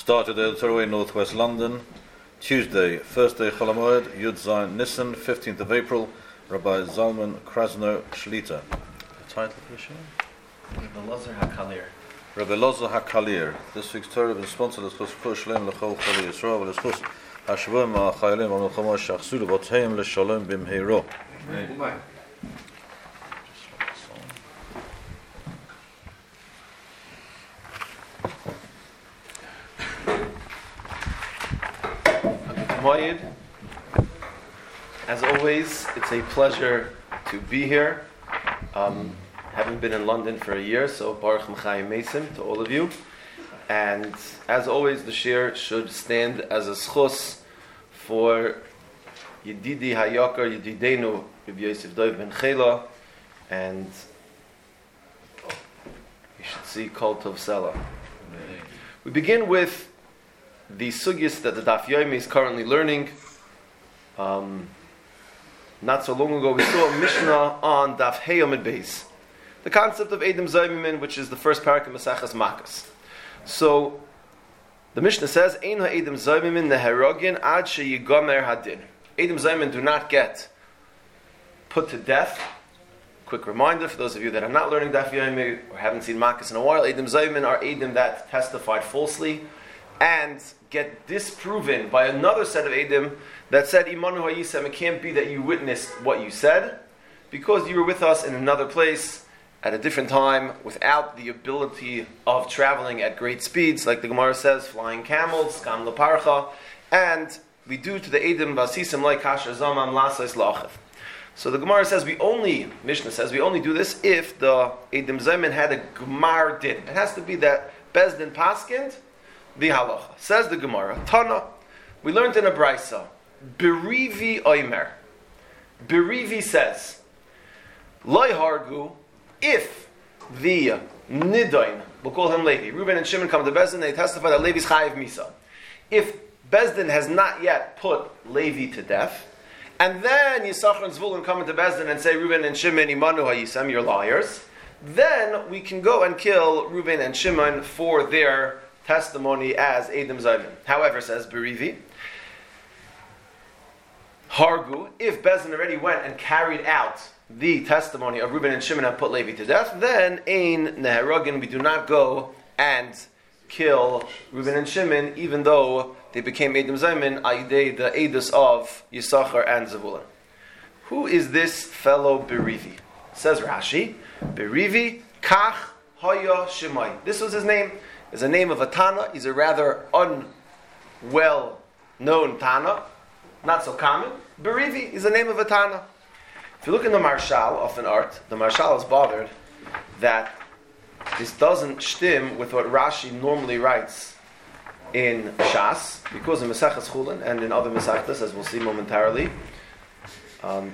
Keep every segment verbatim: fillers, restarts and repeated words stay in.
Started at Torway, Northwest London. Tuesday, first day Chol HaMoed, Yud Zayin Nisan, fifteenth of April. Rabbi Zalman Krasno Shlita. The title for the show? Rabbi Lozer HaKalir. Rabbi Lozer HaKalir. This week's Torah has been sponsored as Chos Shalem L'Chol Choli Yisrael V'Leschus HaShavim HaChayalim HaMelchama Shachsu L'Voteim L'Shalom B'Mheiro. Amen. Moed. As always, it's a pleasure to be here. Um, haven't been in London for a year, so Baruch M'chayim Mesim to all of you. And as always, the shir should stand as a schus for Yedidi Hayakar Yedidenu Rabbi Yosef Dov Ben Chela, and you should see Kol Tov Sela. We begin with the sugyas that the Daf Yomi is currently learning. Um, not so long ago, we saw a Mishnah on Daf Hey Amud Beis, the concept of Edom Zaymimin, which is the first parak of Maseches Makas. So, the Mishnah says, Ein ha'Edom Zaymimin neherogin ad sheyigomer hadin. Edom Zaymimin do not get put to death. Quick reminder for those of you that are not learning Daf Yomi or haven't seen Makas in a while, Edom Zaymimin are Edom that testified falsely and get disproven by another set of Edom that said, Imanu ha'yisem, it can't be that you witnessed what you said, because you were with us in another place at a different time without the ability of traveling at great speeds, like the Gemara says, flying camels, gam leparcha, and we do to the Edom vasisim like kasher zamam lasais la'achiv. So the Gemara says we only, Mishnah says, we only do this if the Edom Zaymin had a Gemar din. It has to be that Bezdin paskind the halacha. Says the Gemara, Tana, we learned in a Braisa, Berivi Oimer. Berivi says, Loi Hargu, if the Nidain, we'll call him Levi, Reuben and Shimon come to Bezdin, they testify that Levi's Chayiv Misa. If Bezdin has not yet put Levi to death, and then Yisachar and Zvulun come into Bezdin and say, Reuben and Shimon, Imanu HaYisem, you're liars, then we can go and kill Reuben and Shimon for their testimony as Edom Zaymin. However, says Berivi, Hargu, if Bezdin already went and carried out the testimony of Reuben and Shimon and put Levi to death, then Ein Neherogin, we do not go and kill Reuben and Shimon, even though they became Edom Zaymin, Aidei, the Edus of Yisachar and Zevulun. Who is this fellow Berivi? Says Rashi, Berivi, Kach Haya Shemai. This was his name. Is a name of a Tana. He's a rather unwell known Tana, not so common. Berivi is the name of a Tana. If you look in the Marshal of an art, the Marshal is bothered that this doesn't stim with what Rashi normally writes in Shas, because in Maseches Chulin and in other Masechtas, as we'll see momentarily, um,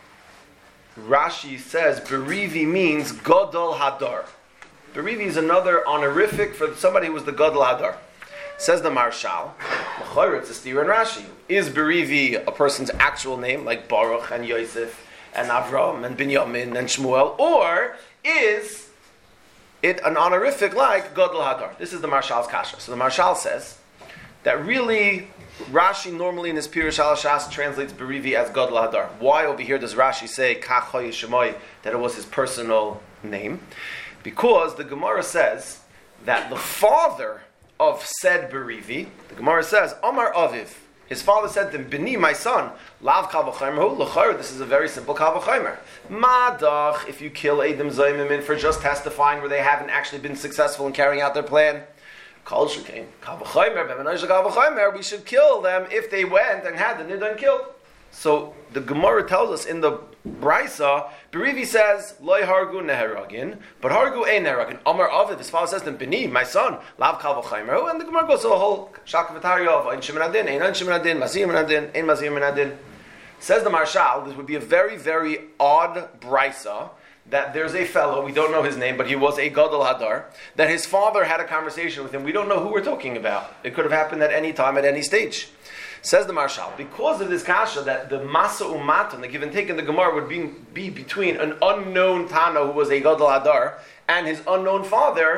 Rashi says Berivi means Godol Hadar. Berivi is another honorific for somebody who was the Gadol Hadar. Says the Marshal, it's a steer in Rashi. Is Berivi a person's actual name, like Baruch and Yosef and Avram and Binyamin and Shmuel, or is it an honorific like Gadol Hadar? This is the Marshal's kasha. So the Marshal says that really Rashi normally in his Pirush al Shas translates Berivi as Gadol Hadar. Why over here does Rashi say Kach Hoye Shemai, that it was his personal name? Because the Gemara says that the father of said Berivi, the Gemara says, Omar Aviv, his father said to him, Bini, my son, Lav Kal V'chaymer hu l'chayr, this is a very simple Kal V'chaymer. Madach, if you kill Edom Zaymimin for just testifying where they haven't actually been successful in carrying out their plan, Kal Shekain, Kal V'chaymer, B'menai Kal V'chaymer, we should kill them if they went and had the Nidan killed. So the Gemara tells us in the Braisa, Berivi says, Loi Hargu Neheragin, but Hargu ein Neheragin. Amar Aviv, his father says to him, Bini, my son, Lav Kal V'chaymer, and the Gemara goes to a whole Shakavatari of Ein Shimon Adin, Ein Ein Shimon Adin, Mazim Adin, Ein Mazim Adin. Says the Marshal, this would be a very, very odd Braisa, that there's a fellow, we don't know his name, but he was a Gadol Hadar, that his father had a conversation with him. We don't know who we're talking about. It could have happened at any time, at any stage. Says the Marshal, because of this kasha that the masa umaton, the give and take in the Gemara would be, be between an unknown Tana who was a Gadol Hadar and his unknown father,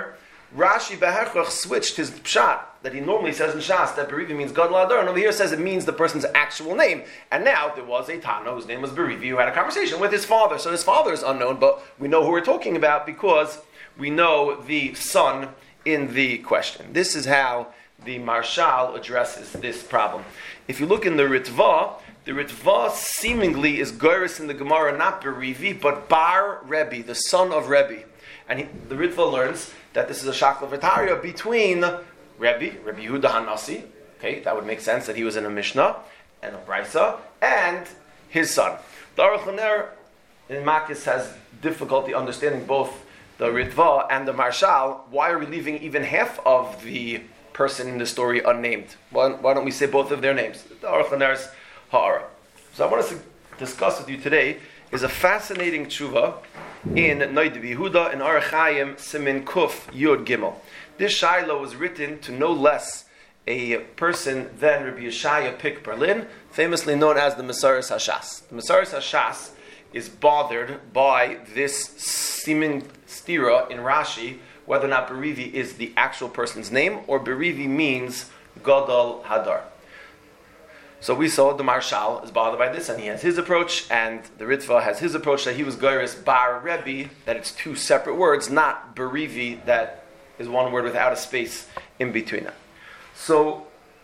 Rashi Beherchach switched his pshat that he normally says in Shas that Berivi means Gadol Hadar, and over here says it means the person's actual name. And now there was a Tana whose name was Berivi who had a conversation with his father. So his father is unknown, but we know who we're talking about because we know the son in the question. This is how the Marshal addresses this problem. If you look in the Ritva, the Ritva seemingly is Goris in the Gemara, not Berivi, but Bar Rebbe, the son of Rebbe. And he, the Ritva learns that this is a Shakla V'Tarya between Rebbe, Rebbe Yehuda Hanasi, okay, that would make sense that he was in a Mishnah, and a Brisa, and his son. The Aruch LaNer in Makis has difficulty understanding both the Ritva and the Marshal. Why are we leaving even half of the person in the story unnamed? Why, why don't we say both of their names? The Aruch LaNer's Ha'ara. So I want us to discuss with you today is a fascinating tshuva in Noid Yehuda in Orach Chaim Simin Kuf Yud Gimel. This Shaila was written to no less a person than Rabbi Yeshaya Pick Berlin, famously known as the Mesaris Hashas. The Mesaris Hashas is bothered by this Simin Stira in Rashi, whether or not Berivi is the actual person's name or Berivi means Gadol Hadar. So we saw the Marshal is bothered by this, and he has his approach, and the Ritva has his approach that he was Goris Bar Rebbe, that it's two separate words, not Berivi, that is one word without a space in between them. So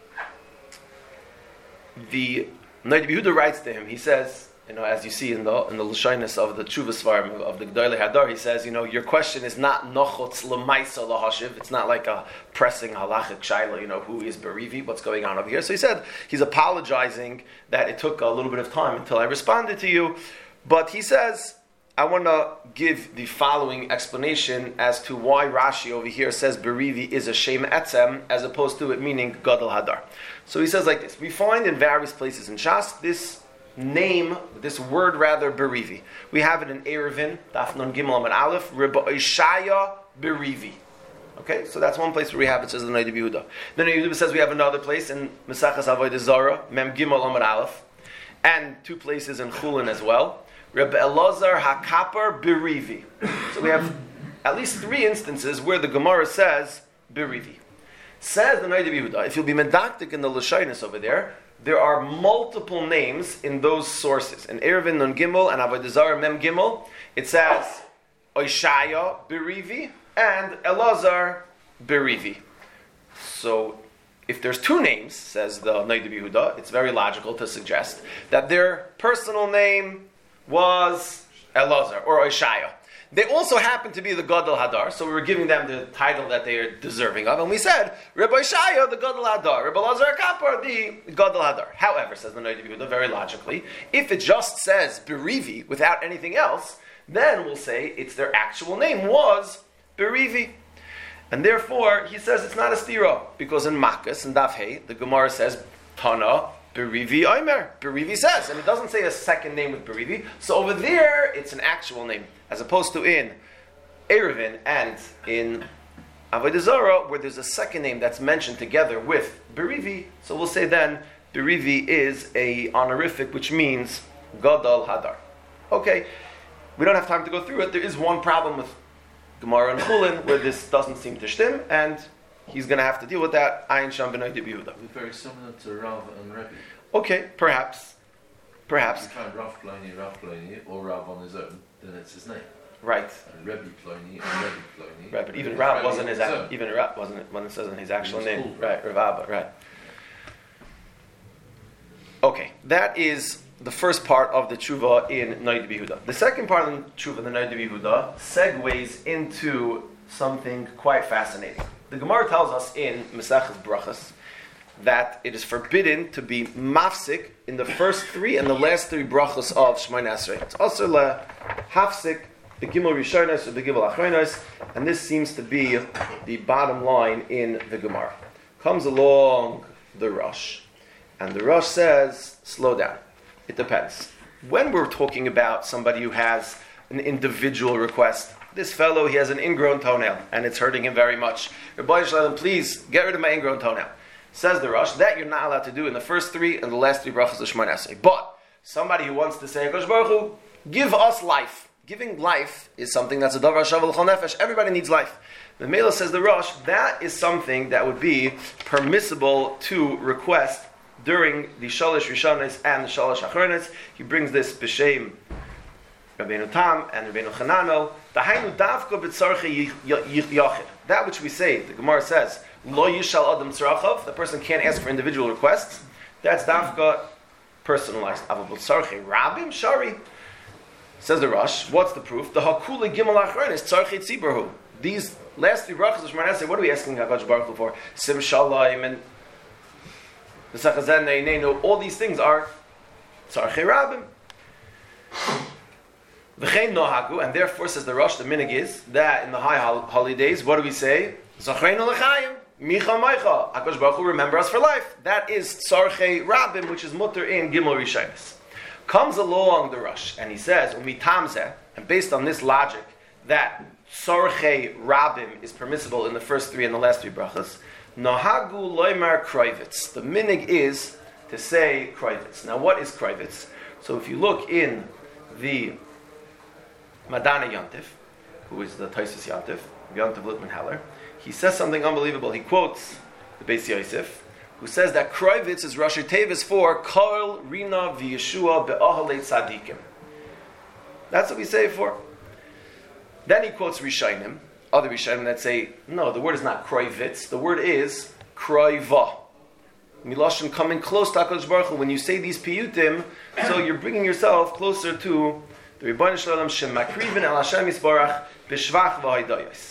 the Noid Yehuda writes to him. He says, you know, as you see in the in the Lashonis of the Tshuva Svarim of the G'dolei Hadar, he says, you know, your question is not nochotz l'maisa lahashiv. It's not like a pressing halachic shaila, you know, who is Berivi, what's going on over here. So he said he's apologizing that it took a little bit of time until I responded to you, but he says, I want to give the following explanation as to why Rashi over here says Berivi is a Shem Etzem as opposed to it meaning Gadol Hadar. So he says like this: we find in various places in Shas this name, this word rather, Berivi. We have it in Eruvin, Daf Nun Gimel Amud Aleph, Rebbe Ishaya Berivi. Okay, so that's one place where we have it, says the Noid Yehuda. Then Yehuda says we have another place in Mesachas Avodah Zarah, Mem Gimel Amud Aleph, and two places in Chulin as well. Rebbe Elazar HaKapar Berivi. So we have at least three instances where the Gemara says Berivi. Says the Noid Yehuda, if you'll be medactic in the Lashonis over there, there are multiple names in those sources. In Eruvin Nun Gimel and Avodah Zarah Mem Gimel, it says Oishaya Berivi and Elazar Berivi. So if there's two names, says the Noid Yehuda, it's very logical to suggest that their personal name was Elazar or Oishaya. They also happen to be the Gadol Hadar, so we were giving them the title that they are deserving of, and we said Rebbe Oishaya, the Gadol Hadar, Rebbe Elazar Kapar, the Gadol Hadar. However, says the Noid Yehuda, very logically, if it just says Berivi without anything else, then we'll say it's their actual name was Berivi. And therefore, he says it's not a stira, because in Makkas, in Daf Hey, the Gemara says, Tana, Berivi Omer. Berivi says, and it doesn't say a second name with Berivi, so over there, it's an actual name, as opposed to in Eruvin and in Avodah Zarah, where there's a second name that's mentioned together with Berivi, so we'll say then, Berivi is a honorific, which means Gadol Hadar. Okay, we don't have time to go through it. There is one problem with Gemara and Chulin where this doesn't seem to shtim, and he's going to have to deal with that. Ayin Sham B'nai Yehuda. It's very similar to Rav and Rebbe. Okay, perhaps. Perhaps. If you find Rav Pliny, Rav Pliny, or Rav on his own, then it's his name. Right. And Rebbe Pliny, and Rebbe Pliny. Right, but even Rav wasn't his actual, even Rav wasn't it when it says in his actual name. Cool. Right, Rav Abba, right. Okay, that is the first part of the tshuva in Noid Yehuda. The second part of the tshuva in the Noid Yehuda segues into something quite fascinating. The Gemara tells us in Mesachas Brachas that it is forbidden to be mafsik in the first three and the last three brachas of Shemoneh Esrei. It's also le hafsik the Gimel Rishonos or the Gimel Achronos, and this seems to be the bottom line in the Gemara. Comes along the Rosh, and the Rosh says, slow down. It depends. When we're talking about somebody who has an individual request, this fellow, he has an ingrown toenail, and it's hurting him very much. Rabbi Shalom, please get rid of my ingrown toenail. Says the Rosh, that you're not allowed to do in the first three and the last three brachas of Shemoneh Esrei. But somebody who wants to say, Akash Baruch Hu, give us life, giving life is something that's a davar shavel chol nefesh. Everybody needs life. The Mela says the Rosh, that is something that would be permissible to request during the Shalosh Rishonos and the Shalosh Achronos. He brings this b'shem Rabbeinu Tam and Rabbeinu Chananel. Dahainu davka b'tzarchei yichid. That which we say, the Gemara says, lo yishal adam tzarachav, the person can't ask for individual requests. That's davka personalized. Aval b'tzarchei rabim shari. Says the Rosh, what's the proof? The hakula gimel achronos tzarchei tzibarhu. These last three brachas of Shemar Esrei, what are we asking HaKadosh Baruch Hu for? Sim Shalom and the Sechazen Ne'inenu, all these things are Tzarchei Rabim. V'chein nohagu, and therefore, says the Rosh, the minig is, that in the high holidays, what do we say? Zachreinu l'chaim, micha maicha, HaKadosh Baruch Hu, remember us for life. That is Tzarchei Rabim, which is mutter in Gimel Rishonos. Comes along the Rosh, and he says, Umitamzeh, and based on this logic, that Tzarchei Rabim is permissible in the first three and the last three brachas. Nohagu loymar kroivitz. The minig is to say kroivitz. Now, what is kroivitz? So, if you look in the Madana Yontif, who is the Taisus Yontif, Yontif Littman Heller, he says something unbelievable. He quotes the Beis Yosef, who says that kroivitz is Rashi Tevis for Kol Rina V'Yeshua Be'ahalei Tzadikim. That's what we say it for. Then he quotes Rishonim, other Rishonim that say, no, the word is not kroivitz, the word is kroiva. Miloshin coming close to HaKadosh Baruch Hu. When you say these piyutim, so you're bringing yourself closer to the Rebbeinu Shalom Shem Makrivin El Hashem Yisbarach B'Shvach V'Haydayos.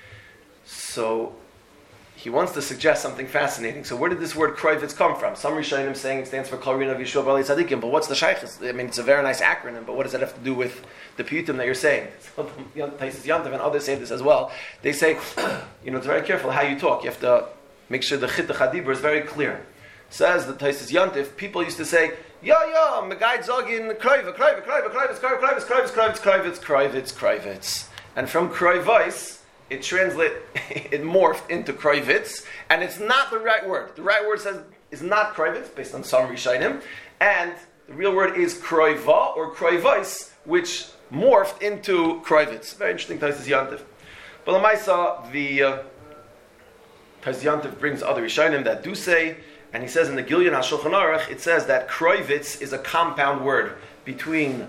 So he wants to suggest something fascinating. So where did this word kroivitz come from? Some Rishonim saying it stands for Kol Rina V'Yeshua B'Alei Tzadikim, but what's the shaykhis? I mean, it's a very nice acronym, but what does that have to do with the piyutim that you're saying? So, Taisus Yantav and others say this as well. They say, you know, it's very careful how you talk. You have to make sure the chit chadibur is very clear. Says the Taisus Yantav, people used to say, yo, yo, Megai Zogin, kroiva, kroiva, kroiva, kroivitz, kroivitz, kroivitz, kroivitz, kroivitz, kroivitz, kroivitz. And from kroivitz, it translate, it morphed into kroivitz, and it's not the right word. The right word says is not kroivitz, based on some Rishonim, and the real word is kroiva or kroivais, which morphed into kroivitz. Very interesting, Taisus Yantav. But Lamaisa, the uh, Taisus Yantav brings other Rishonim that do say, and he says in the Gilyon HaShulchan Aruch, it says that kroivitz is a compound word between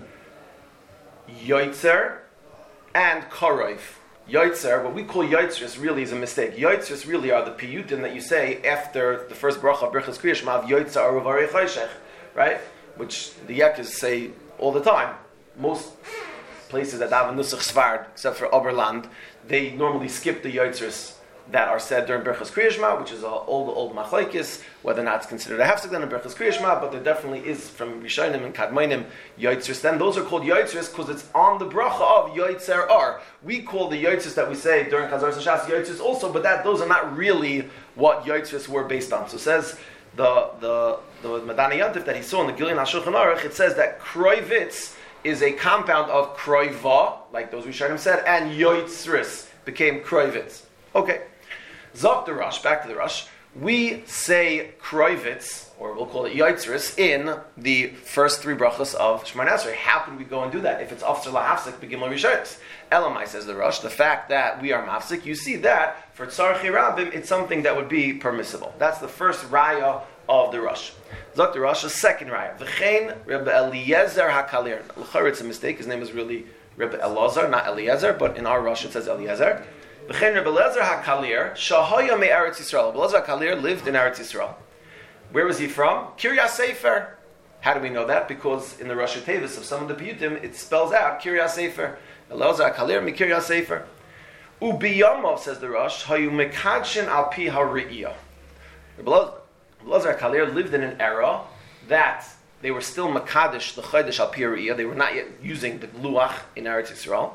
yoitzer and karoiv. Yoitzer, what we call yoitzers really is a mistake. Yoitzers really are the piyutim that you say after the first bracha of Birchas Kriya Shema of Yoitzer Aruvarei Chayshech, right? Which the Yekkes say all the time. Most places that have a Nusach Svard, except for Oberland, they normally skip the yoitzers that are said during Birchas Kriya Shema, which is an old, old machlekes, whether or not it's considered a hefsek then in Birchas Kriya Shema, but there definitely is from Rishonim and Kadmonim yoitzers. Then those are called yoitzers because it's on the bracha of yoitzer ar. We call the yoitzers that we say during Chazar Shas yoitzers also, but that those are not really what yoitzers were based on. So it says the the the Madana Yantif that he saw in the Gilyon HaShulchan Aruch, it says that kroivitz is a compound of kroiva, like those Rishonim said, and yoitzris became kroivitz. Okay. Zok the Rosh, back to the Rosh. We say kroivitz, or we'll call it yoitzris, in the first three brachas of Shemar Esrei. How can we go and do that if it's after lahafsik begimel rishonos? Elamai, says the Rosh, the fact that we are mafsik, you see that for tzarchei rabim, it's something that would be permissible. That's the first raya of the Rosh. Zok the Rosh, the second raya. V'chein Rebbe Eliezer HaKalir. L'chor, it's a mistake. His name is really Rebbe Elazar, not Eliezer, but in our Rosh it says Eliezer. V'chein Rebbe Eliezer HaKalir, Shahaya me Eretz Yisrael. Rebbe Eliezer HaKalir lived in Eretz Yisrael. Where was he from? Kiryas Sefer. How do we know that? Because in the Rashi Tevis of some of the Piyutim, it spells out Kiryas Sefer. Eliezer HaKalir mi Kiryas Sefer. Ubiyamov, says the Rosh, Hayu mekadshin al pi ha'ri'iyah. Rebbe Eliezer HaKalir lived in an era that they were still mekadesh the chaydesh al pi ha'ri'iyah. They were not yet using the luach in Eretz Yisrael.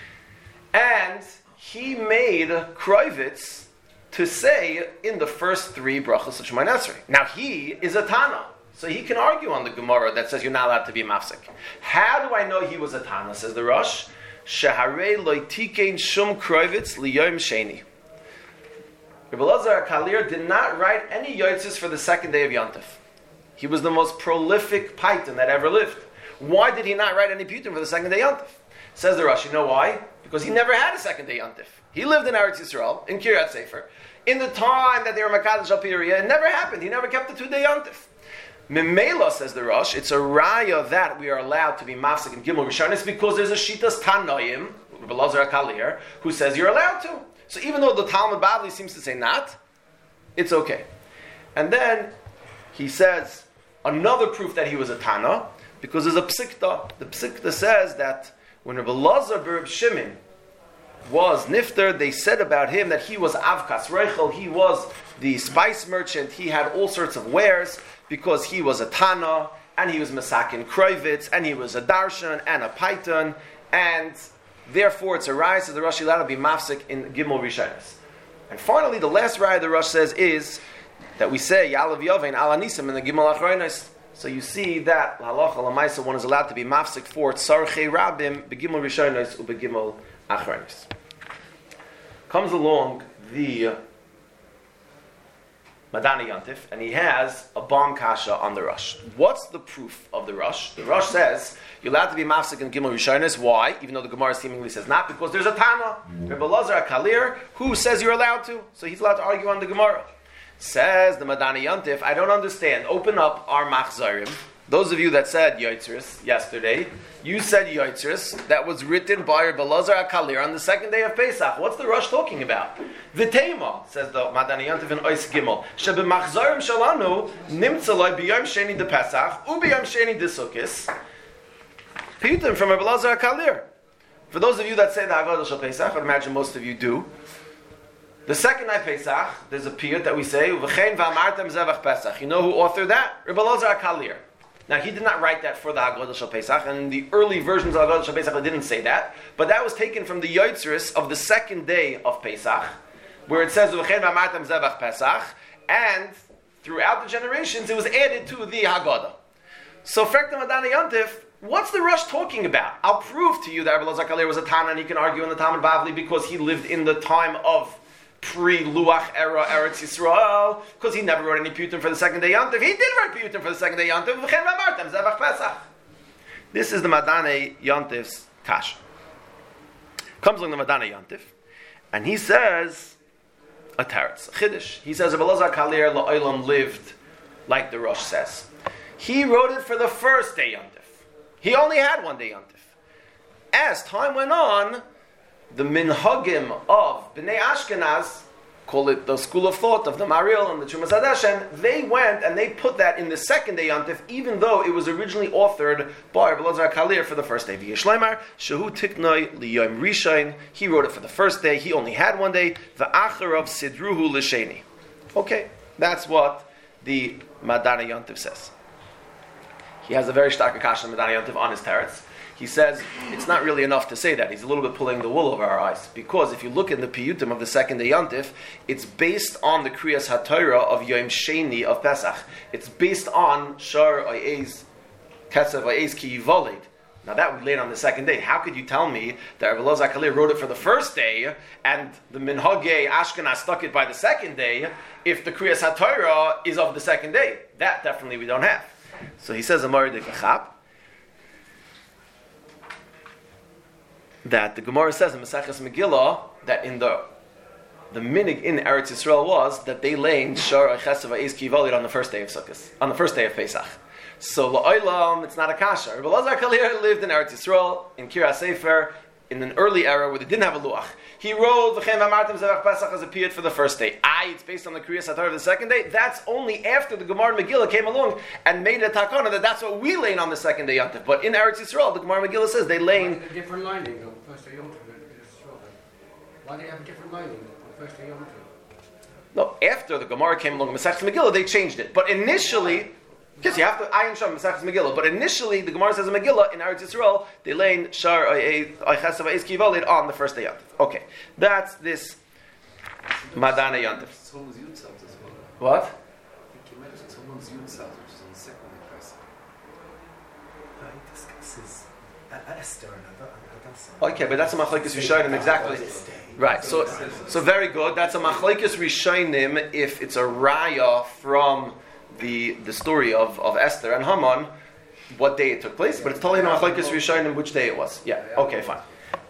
And he made kroivitz to say in the first three brachos of Shemar Esrei. Now he is a Tana, so he can argue on the Gemara that says you're not allowed to be mafsik. How do I know he was a Tana, says the Rosh? Sheharei lo tikein shum kroivitz liyom sheni. Rebbe Eliezer HaKalir did not write any yotzes for the second day of Yontif. He was the most prolific paitan that ever lived. Why did he not write any piyutim for the second day Yontif? Says the Rosh, you know why? Because he never had a second day Yontif. He lived in Eretz Yisrael, in Kiryat Sefer. In the time that they were Makadosh al Piriyah, it never happened. He never kept the two-day Yontif. Memela, says the Rosh, it's a raya that we are allowed to be mafsik in Gimel Rishonis because there's a Shitas Tanoim, Rebbe Lazar HaKalir, who says you're allowed to. So even though the Talmud Bavli seems to say not, it's okay. And then he says another proof that he was a Tana, because there's a Psikta. The Psikta says that when Rebbe Lazar Bereb Shimon was Nifter, they said about him that he was Avkas Reichel, he was the spice merchant, he had all sorts of wares, because he was a Tana, and he was Masakin Kroivitz, and he was a Darshan, and a Python, and therefore it's a Raya, so the Rosh allowed to be mafsik in Gimel Rishonis. And finally, the last Raya the Rosh says is that we say, Yalav Yovein Ala Nisim in the Gimel Achronos. So you see that, Halacha Lamaisa, one is allowed to be mafsik for Tzarchei Rabim, Begimel Rishonos, Ubegimel Achronos. Comes along the Madani Yantif, and he has a bomb kasha on the Rosh. What's the proof of the Rosh? The Rosh says you're allowed to be mafsik in Gimel Rishonos. Why? Even though the Gemara seemingly says not, because there's a Tana, Rebbe Lazar HaKalir, who says you're allowed to. So he's allowed to argue on the Gemara. Says the Madani Yantif, I don't understand. Open up our Machzarim. Those of you that said Yotzris yesterday, you said Yotzris that was written by Rebbe Lazar HaKalir on the second day of Pesach. What's the Rosh talking about? The Tema, says the Madani Yantiv in Ois Gimel, Shebe Machzarim Shalanu Nimtzaloi B'yom Sheni de Pesach U'B'yom Sheni de Sukkis Piyutim from Rebbe Lazar HaKalir. For those of you that say the Haggadah Shal Pesach, I imagine most of you do. The second night Pesach, there's a piyut that we say V'chein v'amartem zevach Pesach. You know who authored that? Rebbe Lazar HaKalir. Now, he did not write that for the Haggadah Shal Pesach, and in the early versions of the Haggadah Shal Pesach, they didn't say that. But that was taken from the Yotzris of the second day of Pesach, where it says, V'chein v'amartem zevach Pesach, and throughout the generations, it was added to the Haggadah. So, Frekta Madani Yantif, what's the Rosh talking about? I'll prove to you that Rebbe Lazar HaKalir was a Tana, and he can argue in the Talmud Bavli because he lived in the time of pre-Luach era Eretz Yisrael, because he never wrote any Piyutim for the second day Yontif. He did write Piyutim for the second day Yontif. This is the Madane Yontif's Kash. Comes along the Madane Yontif, and he says a teretz, a chiddush. He says, Rebbe Lazar HaKalir la'olam lived like the Rosh says. He wrote it for the first day Yontif. He only had one day Yontif. As time went on, the minhagim of Bnei Ashkenaz, call it the school of thought of the Maril and the Trumas Hadeshen, they went and they put that in the second day Yontif, even though it was originally authored by Rebbe Lazar HaKalir for the first day. V'yishleimar, shehu tiknoi liyom rishain, he wrote it for the first day, he only had one day, v'acharav sidruhu l'sheni. Okay, that's what the Madani Yontif says. He has a very stark akasha Madani Yontif on his teretz. He says it's not really enough to say that. He's a little bit pulling the wool over our eyes. Because if you look in the Piyutim of the second day Yontif, it's based on the Kriyas HaTorah of Yom Sheni of Pesach. It's based on Shar Ayez, Ketzev Ayez Ki Yivolid. Now that we laid on the second day. How could you tell me that Rebbe Lazar HaKalir wrote it for the first day and the Minhagei Ashkenaz stuck it by the second day if the Kriyas HaTorah is of the second day? That definitely we don't have. So he says, Amar de Kachab, that the Gemara says in Maseches Megillah that in the the minig in Eretz Yisrael was that they laid Shar Chesav Ha'ez Ki Yivolid on the first day of Sukkot, on the first day of Pesach. So la'olam, it's not a kasha. Rebbe Lazar HaKalir lived in Eretz Yisrael in Kiryat Sefer in an early era where they didn't have a luach. He wrote V'chein v'amartem zevach Pesach as a period for the first day. Ah, it's based on the Kriyas HaTorah of the second day. That's only after the Gemara Megillah came along and made a takana that that's what we lay on the second day Yontif. But in Eretz Yisrael, the Gemara Megillah says they lay a different lining on the first day Yontif. Why do they have a different lining on the first day Yontif? No, after the Gemara came along in Masechtas Megillah, they changed it. But initially, yes, you have to ayin sham Masechtas Megillah. But initially, the Gemara says in Megillah in Eretz Yisrael they lay Shar Aychesav Ha'ez Ki Yivolid on the first day Yontif. Okay, that's this Madana Yontif. What? I think you mentioned someone's Yutzal, which is on the second day Pesach. He discusses Esther and Okay, but that's a machlekes rishonim exactly. Right. So, so very good. That's a machlekes rishonim if it's a raya from the the story of, of Esther and Haman, what day it took place. But it's totally a machlekes rishonim which day it was. Yeah. Okay. Fine.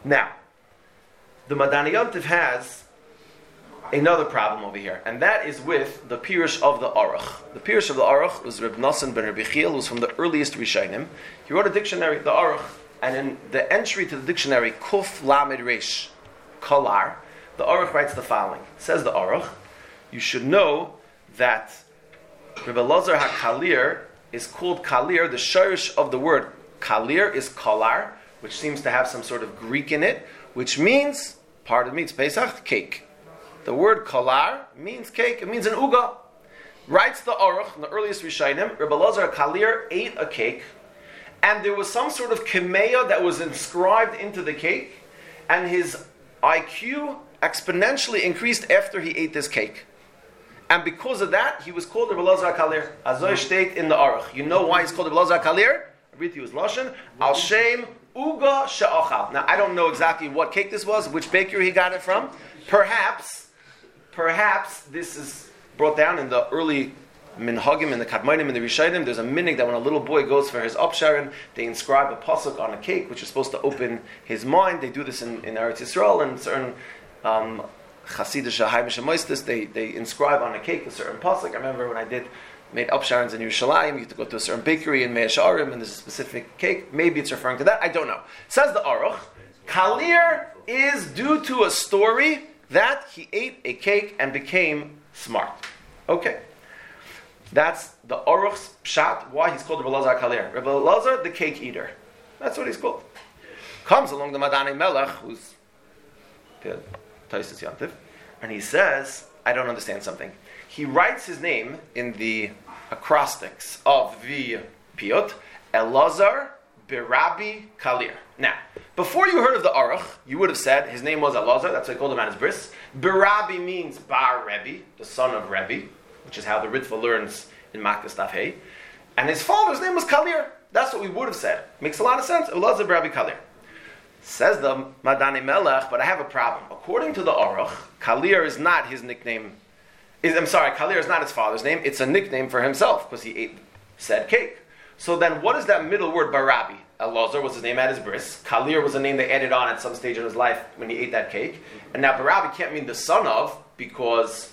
Now, the Madani Yontif has another problem over here, and that is with the Pirush of the Aruch. The Pirush of the Aruch was Reb Nosson ben Rabbi Chiel, who was from the earliest Rishonim. He wrote a dictionary, the Aruch, and in the entry to the dictionary, Kuf Lamed Resh Kolar, the Aruch writes the following. Says the Aruch, you should know that Rebbe Elazar HaKalir is called Kalir. The shirish of the word Kalir is Kolar, which seems to have some sort of Greek in it, which means, pardon me, it's Pesach, cake. The word Kolar means cake, it means an uga. Writes the Aruch, in the earliest Rishonim, Rebbe Elazar HaKalir ate a cake, and there was some sort of kemeya that was inscribed into the cake, and his I Q exponentially increased after he ate this cake. And because of that, he was called Rebbe Elazar HaKalir. Azoy state in the Aruch. You know why he's called Rebbe Elazar HaKalir? I read to you his Lashon. Al Shem Uga She'achal. Now, I don't know exactly what cake this was, which bakery he got it from. Perhaps, perhaps this is brought down in the early minhagim, in the kadmonim, in the rishonim. There's a minig that when a little boy goes for his upsharon, they inscribe a pasuk on a cake, which is supposed to open his mind. They do this in, in Eretz Yisrael, and certain um, Hasidish Haimish Moistis, they they inscribe on a cake a certain pasuk. I remember when I did made upsharons in Yerushalayim, you have to go to a certain bakery in Mea Sha'arim, and there's a specific cake. Maybe it's referring to that. I don't know. Says the Aruch, Kalir is due to a story that he ate a cake and became smart. Okay. That's the Aruch's pshat, why he's called Rebbe Elazar Kalir. Rebbe Elazar, the cake eater. That's what he's called. Comes along the Madani Melech, who's the Taisus Yantiv, and he says, I don't understand something. He writes his name in the acrostics of the Piyot, Elazar Birabi Kalir. Now, before you heard of the Aruch, you would have said his name was Elazar, that's why he called him on his bris. Birabi means Bar Rebbe, the son of Rebbe, which is how the Ritva learns in Makkah Staf Hey. And his father's name was Kalir. That's what we would have said. Makes a lot of sense. Elazar Birabi Kalir. Says the Madani Melech, but I have a problem. According to the Aruch, Kalir is not his nickname. Is, I'm sorry, Kalir is not his father's name. It's a nickname for himself because he ate said cake. So then what is that middle word, Barabi? Elazar was his name at his bris. Kalir was a name they added on at some stage in his life when he ate that cake. And now Barabi can't mean the son of, because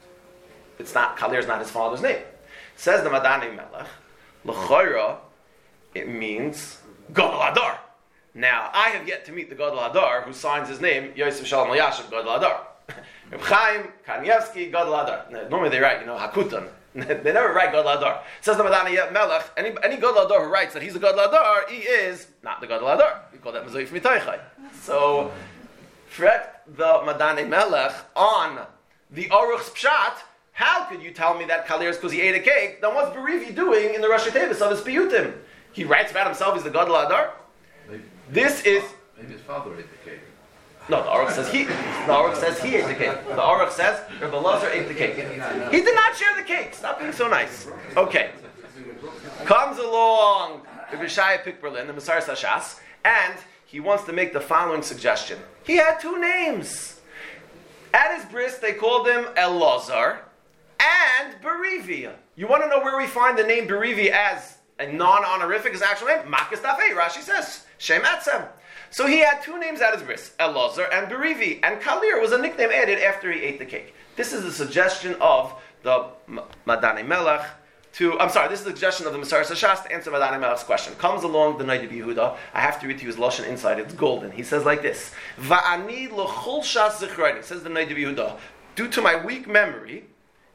it's not, Kalir is not his father's name. Says the Madani Melech, L'chayra, it means Gadol Hadar. Now, I have yet to meet the Gadol Hadar who signs his name, Yosef Shalom Elyashiv Gadol Hadar. Reb Chaim Kanievsky Gadol Hadar. Normally they write, you know, Hakutan. They never write Gadol Hadar. Says the Madani Melech, any, any Gadol Hadar who writes that he's a Gadol Hadar, he is not the Gadol Hadar. We call that Mezoif Mitoichai. So, fret the Madani Melech on the Aruch's Pshat. How could you tell me that Kalir is because he ate a cake? Then what's Berivi doing in the Rosh Tevis of his Piyutim? He writes about himself, he's the Gadol Hadar? Maybe, This is... maybe his father ate the cake. No, the Aruch says he. The Aruch says he ate the cake. The Aruch says Rebbe Elazar ate the cake. He did not share the cake. Stop being so nice. Okay. Comes along Rebbe Shaya Pikberlin, the Messiah Sashas, and he wants to make the following suggestion. He had two names. At his bris, they called him Elazar and Berivi. You want to know where we find the name Berivi as a non-honorific, his actual name? Makas Dafei. Rashi says Shem Etzem. So he had two names at his bris, Elazar and Berivi, and Kalir was a nickname added after he ate the cake. This is a suggestion of the Madani Melech to, I'm sorry, this is a suggestion of the Messiah Sashas to answer Madani Melech's question. Comes along the Noda B'Yehuda, I have to read to you his Lashon inside, it's golden. He says like this, Va'ani l'chol shas zichroni, says the Noda B'Yehuda, due to my weak memory,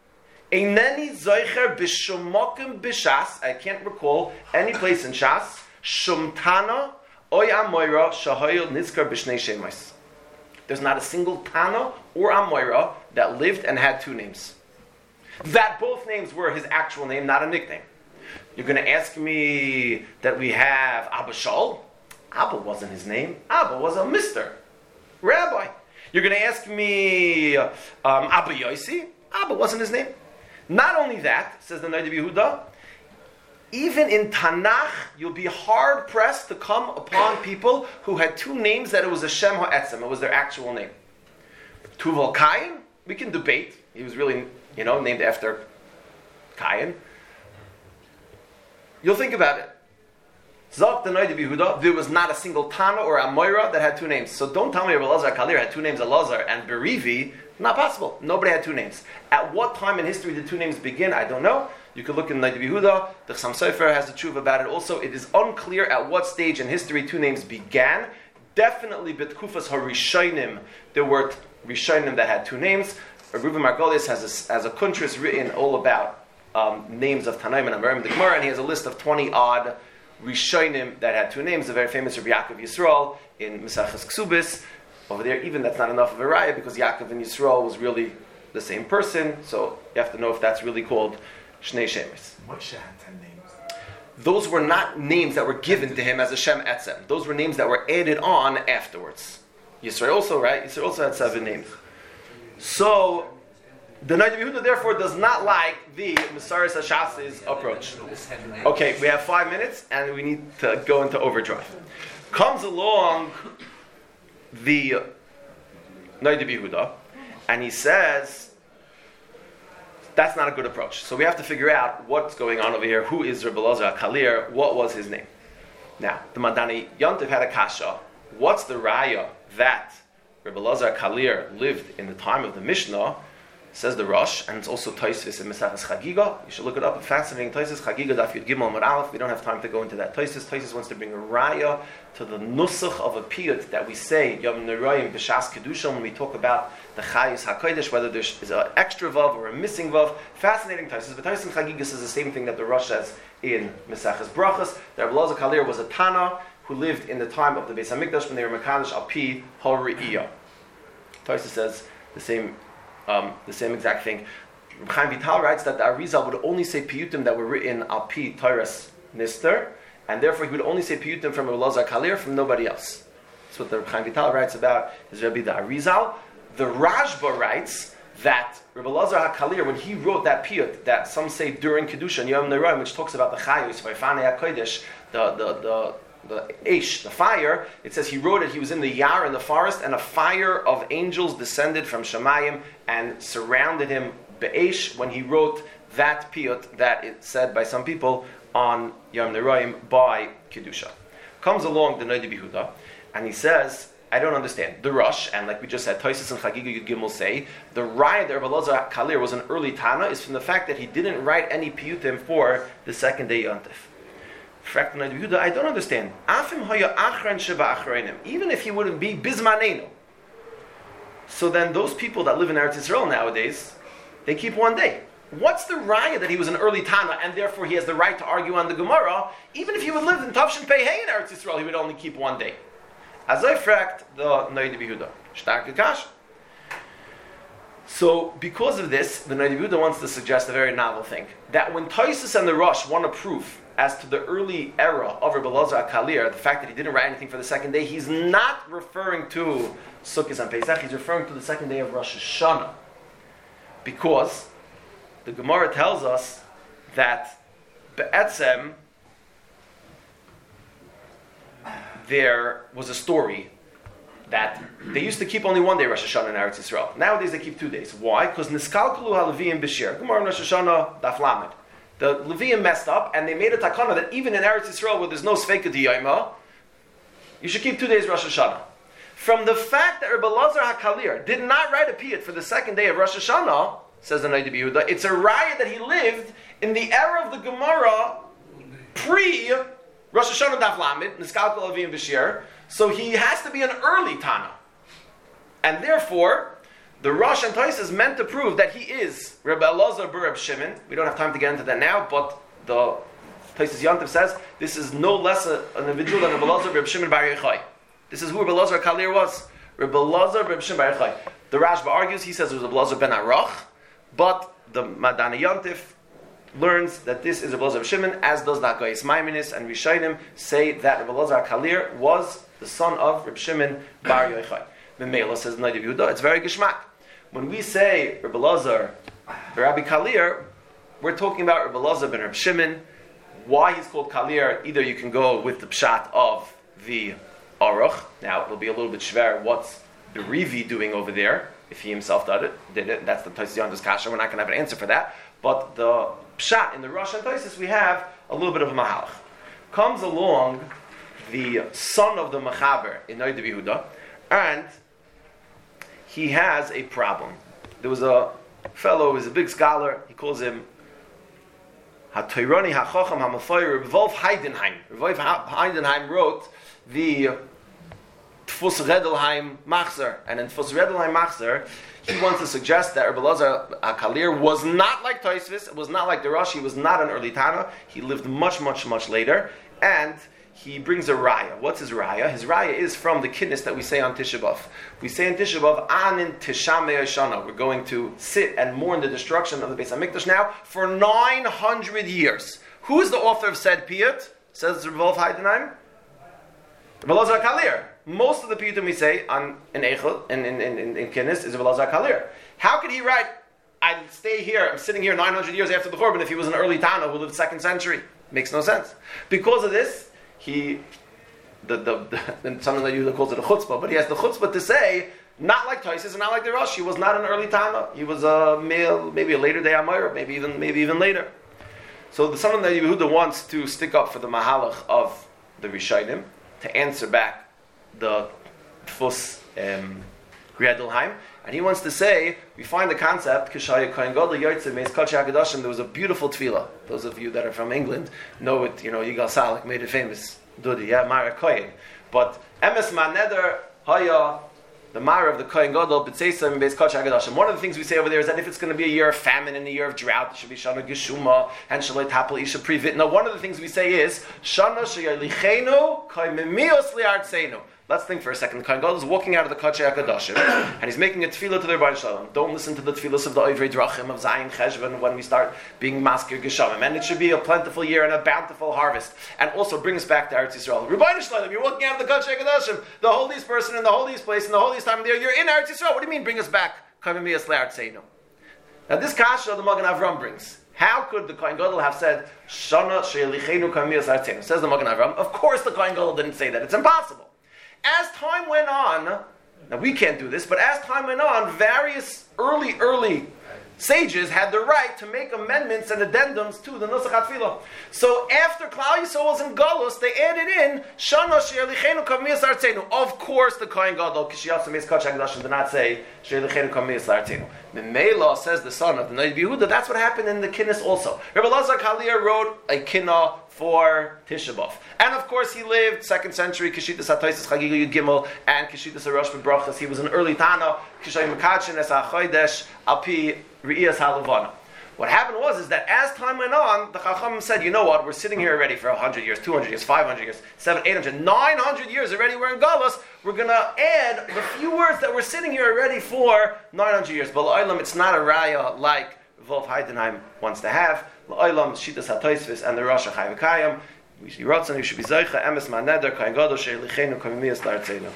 Eineni zoicher b'shumokim b'shas, I can't recall any place in Shas, shumtana, Oy Amoira Shahoyel Nizkar B'Shnei Shemais. There's not a single Tana or Amoira that lived and had two names. That both names were his actual name, not a nickname. You're going to ask me that we have Abba Shaul? Abba wasn't his name. Abba was a Mister Rabbi. You're going to ask me um, Abba Yosi? Abba wasn't his name. Not only that, says the Noda B'Yehuda, even in Tanakh, you'll be hard-pressed to come upon people who had two names that it was a Shem HaEtzem, it was their actual name. Tuval Kayin, we can debate. He was really, you know, named after Kayin. You'll think about it. Zok the Noid Yehuda, there was not a single Tana or Amoira that had two names. So don't tell me Rabbi Elazar Kalir had two names, Elazar and Berivi. Not possible. Nobody had two names. At what time in history did two names begin? I don't know. You could look in Noid Yehuda. The Chassam Sofer has the truth about it also. It is unclear at what stage in history two names began. Definitely B'tkufas HaRishonim, there were Rishonim that had two names. Reuven Margolis has a, has a kuntris written all about um, names of Tanaim and Amorim in the Gemara, and he has a list of twenty odd Rishonim that had two names. The very famous Rabbi Yaakov Yisrael in Maseches Ksubis. Over there, even that's not enough of a raya because Yaakov and Yisrael was really the same person. So you have to know if that's really called Shnei Shemes. Moshe had ten names. Those were not names that were given to him as a Shem Etzem. Those were names that were added on afterwards. Yisrael also, right? Yisrael also had seven names. So the Noid Yehuda therefore does not like the Mesaris Hashas's approach. Okay, we have five minutes and we need to go into overdrive. Comes along the Noid Yehuda and he says that's not a good approach. So we have to figure out what's going on over here. Who is Rabbi Elazar Kalir? What was his name? Now, the Madani Yontif had a kasha. What's the raya that Rabbi Elazar Kalir lived in the time of the Mishnah? Says the Rosh, and it's also Tosfos in Maseches Chagiga. You should look it up. A fascinating Tosfos Chagiga Daf Yud Gimel Amud Aleph. We don't have time to go into that. Tosfos Tosfos wants to bring a raya to the nusach of a piyut that we say Yom Neroyim B'Shas Kedusha when we talk about the Chayus Hakodesh, whether there's is an extra vav or a missing vav. Fascinating Tosfos. But Tosfos Chagiga says the same thing that the Rosh says in Maseches Brachas. That Rabbi Elazar Kalir was a Tana who lived in the time of the Beis Hamikdash when they were Mekadosh Al Pi Ha'Re'iyah. Tosfos says the same. Um, the same exact thing. Reb Chaim Vital writes that the Arizal would only say piyutim that were written al pi Torah's Nister, and therefore he would only say piyutim from Reb Elazar Kalir, from nobody else. That's what the Reb Chaim Vital writes about his Rebbe the Arizal. The Rashba writes that Reb Elazar HaKalir, when he wrote that piyut, that some say during Kedusha and Yom Neroim, which talks about the Chayus, Vayfanei HaKodesh, the the the the Eish, the fire, it says he wrote it, he was in the Yar, in the forest, and a fire of angels descended from Shemayim and surrounded him, Be'esh, when he wrote that piyut that it said by some people on Yom Neroim by Kedusha. Comes along the Noid Yehuda, and he says, I don't understand. The Rosh, and like we just said, Tosfos and Chagiga Yud Gimel say, the raya that Rabbi Elazar Kalir was an early Tana is from the fact that he didn't write any piyutim for the second day Yontif. I don't understand. Even if he wouldn't be Bizmanenu. So then those people that live in Eretz Yisrael nowadays, they keep one day. What's the raya that he was an early Tana and therefore he has the right to argue on the Gemara? Even if he would live in Tavshin Pei Hey in Eretz Yisrael, he would only keep one day. As I fracked the Noid Yehuda. Starke Kash. So, because of this, the Noid Yehuda wants to suggest a very novel thing. That when Tosfos and the Rosh want to prove as to the early era of Rabbi Elazar Kalir, the fact that he didn't write anything for the second day, he's not referring to Sukkot and Pesach, he's referring to the second day of Rosh Hashanah. Because the Gemara tells us that Be'etzem, there was a story that they used to keep only one day Rosh Hashanah in Eretz Yisrael. Nowadays they keep two days. Why? Because Niskalkulu HaLeviim B'Shir. Gemara in Rosh Hashanah, Daf Lamed. The Leviim messed up, and they made a takana that even in Eretz Yisrael, where there's no Sveika D'Yoma, you should keep two days Rosh Hashanah. From the fact that Rabbi Elazar HaKalir did not write a piyut for the second day of Rosh Hashanah, says the Noid Yehuda, it's a raya that he lived in the era of the Gemara pre Rosh Hashanah Daf Lamed, Niskalkul Leviim B'Shir, so he has to be an early Tana. And therefore, the Rosh and Tosfos meant to prove that he is Rabbi Elazar bar Reb Shimon. We don't have time to get into that now, but the Tosfos Yontif says this is no less a, an individual than Rabbi Elazar bar Reb Shimon bar Yochai. This is who Rabbi Elazar Kalir was. Rabbi Elazar bar Reb Shimon bar Yochai. The Rashba argues, he says it was Rabbi Elazar ben Arach, but the Madani Yontif learns that this is Rabbi Elazar bar Shimon, as does the Hagoyis Maiminis and Rishayim say that Rabbi Elazar Kalir was the son of Reb Shimon bar Yochai. Memela says Noid Yehuda, it's very geshmak. When we say Rabbi Elazar Rabbi Kalir, we're talking about Rabbi Elazar ben Reb Shimon. Why he's called Kalir, either you can go with the pshat of the Aruch. Now, it'll be a little bit shver, what's Berivi doing over there, if he himself did it, did it. That's the Tosfos Yontif's kasha, we're not going to have an answer for that. But the pshat in the Rosh and Tosfos, we have a little bit of a mahalach. comes along the son of the Mechaber in Noida Yehuda, and he has a problem. There was a fellow who was a big scholar, he calls him HaToirani HaChacham HaMafoyer, Reb Wolf Heidenheim. Reb Wolf Heidenheim wrote the Tfus Redelheim Machzer, and in Tfus Redelheim Machzer, he wants to suggest that Rebbe Elazar HaKalir was not like Tosfos, was not like the Rosh, he was not an early Tana, he lived much, much, much later, and he brings a raya. What's his raya? His raya is from the kiddush that we say on Tisha B'Av. We say on Tisha B'Av, Anin Tisha Me'ashana. We're going to sit and mourn the destruction of the Beis HaMikdash now for nine hundred years. Who is the author of said piyut? Says Reb Wolf Heidenheim. Rebbe Elazar HaKalir. Most of the piyutim we say on in Eichel, in in in, in Kiddush, is Rebbe Elazar HaKalir. How could he write, I stay here, I'm sitting here nine hundred years after the Churban, if he was an early Tana who lived second century? Makes no sense. Because of this, he, the, the, the something that you calls it a chutzpah, but he has the chutzpah to say, not like Tosfos and not like the Rosh, he was not an early Tana, he was a male, maybe a later day Amayra, maybe even maybe even later. So the son of Yehuda wants to stick up for the mahalach of the Rishayim, to answer back the Tfus um, Redelheim, and he wants to say, we find the concept, Kishaya Kohen Gadol Yotzei Meis Kol HaKadoshim, there was a beautiful tefillah. Those of you that are from England know it, you know, Yigal Salik made it famous, Dudi, yeah, Mara Kohen. But Emes Maneder Haya, the Mara of the Kohen Gadol, B'tzeisam Meis Kol HaKadoshim. One of the things we say over there is that if it's going to be a year of famine and a year of drought, it should be Shana Geshuma, and Shaloi Tapel Isha Privit. Now, one of the things we say is, Shana Sheyalichenu Kohen Mimios Li'artzeinu. Let's think for a second. The Kohen Gadol is walking out of the Kodesh HaKadoshim, and he's making a tefillah to the Rebbeinu Shalom. Don't listen to the tefillahs of the Ovrei Drachim, of Zayin Cheshvan, when we start being maskir Geshamim. And it should be a plentiful year and a bountiful harvest. And also bring us back to Eretz Yisrael. Rebbeinu Shalom, you're walking out of the Kodesh HaKadoshim, the holiest person in the holiest place, in the holiest time of the year. You're in Eretz Yisrael. What do you mean, bring us back? Now this kasha the Magen Avram brings. How could the Kohen Gadol have said, Shana she'elichenu kamiyas artzenu? Says the Magen Avram. Of course the Kohen Gadol didn't say that. It's impossible. As time went on, now we can't do this, but as time went on, various early, early sages had the right to make amendments and addendums to the Nusach HaTfilah. So after Klal Yisrael was in Galus, they added in, Shana she'elichenu kamiyas artzenu. Of course the Kohen Gadol, Kishiyatsu Meis Kodesh HaKadoshim, did not say, she'elichenu kamiyas artzenu. Memela, says the son of the Noida Yehuda, that's what happened in the Kinnis also. Rebbe Elazar HaKalir wrote a Kinnah for Tisha B'Av. And of course he lived second century, Keshitas HaTosfos Chagiga Yud Gimel, and Keshitas HaRosh B'Brachas. He was an early Tana, Kishay Mekachin Es HaChodesh, Alpi Re'iyas HaLevana. What happened was is that as time went on, the Chachamim said, you know what, we're sitting here already for one hundred years, two hundred years, five hundred years, seven, eight hundred, nine hundred years already we're in Galus, we're going to add the few words that we're sitting here already for nine hundred years. But L'olam, it's not a raya like Wolf Heidenheim wants to have. L'olam, Shitas HaTosfos, and the Rosh HaChai V'Kayim. We should be rotzen, we should be zeicha, emes ma'neder, Kohen Gadol, she'elichenu kamimiyas la'artzeinu.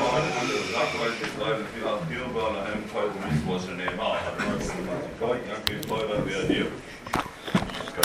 Amen.